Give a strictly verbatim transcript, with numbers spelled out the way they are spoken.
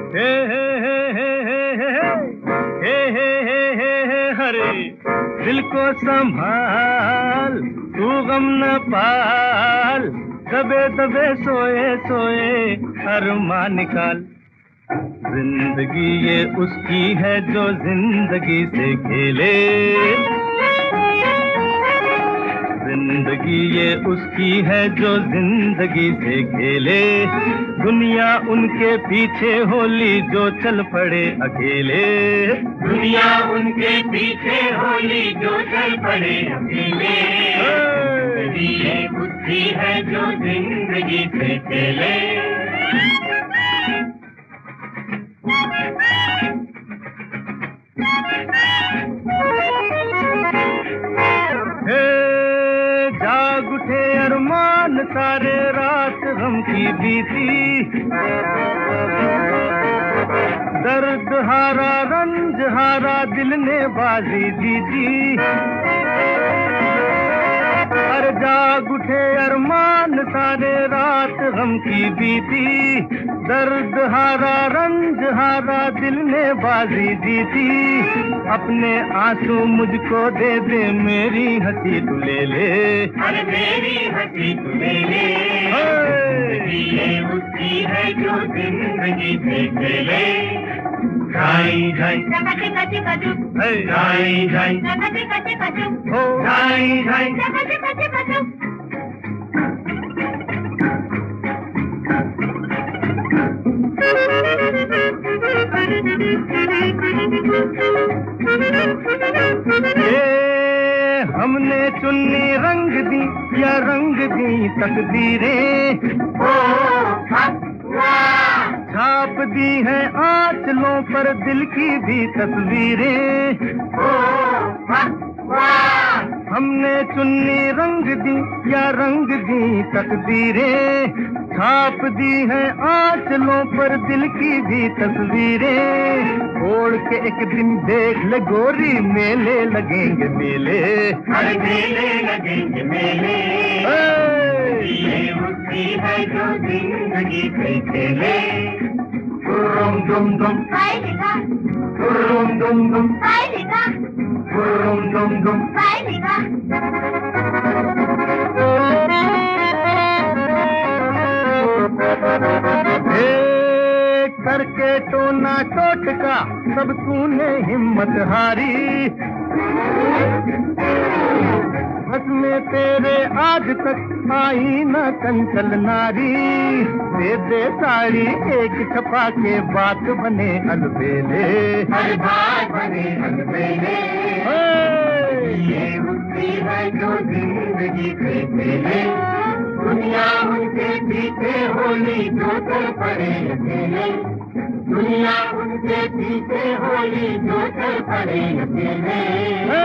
हे हे हे हे हे हे हे हे हे हे हरे दिल को संभाल तू गम न पाल दबे दबे सोए सोए अरमान निकाल जिंदगी ये उसकी है जो जिंदगी से खेले जिंदगी ये उसकी है जो जिंदगी से खेले दुनिया उनके पीछे होली जो चल पड़े अकेले दुनिया उनके पीछे होली जो चल पड़े अकेले जिंदगी ये उसकी है जो जिंदगी से खेले जाग उठे अरमान सारे रात गम की बीती दर्द हारा रंज हारा दिल ने बाजी जीती अरे जाग उठे अरमान सारे रात गम की बीती दर्द हारा रंज हारा दिल ने बाजी जीती अपने आंसू मुझको दे दे मेरी हंसी तू ले ले अरे मेरी हंसी तू ले ले जिंदगी ये उसकी है जो जिंदगी से खेले जाई जाई कचे कचे कचू जाई जाई कचे कचे कचू जाई जाई कचे कचे कचू ये हमने चुन्नी रंग दी या रंग दी तकदीरें छाप दी है आंचलों पर दिल की भी तस्वीरें हमने चुन्नी रंग दी या रंग दी तकदीरें छाप दी है आंचलों पर दिल की भी तस्वीरें ओढ़ के एक दिन देख ले गोरी मेले लगेंगे मेले अरे मेले लगेंगे मेले ये उसकी है जो जिंदगी से खेले दुम दुम दुम काय लिखा दुम दुम दुम काय लिखा दुम दुम दुम काय लिखा करके टोना टोटका सब तूने हिम्मत हारी बस में तेरे आज तक आई न कंचल नारी दे दे साड़ी एक छपा के बात बने अलबेले हर बात बने अलबेले ये उसकी है जो जिंदगी से खेले दुनिया उनके पीछे होली जो चल पड़े अकेले दुनिया उनके पीछे होली जो चल पड़े अकेले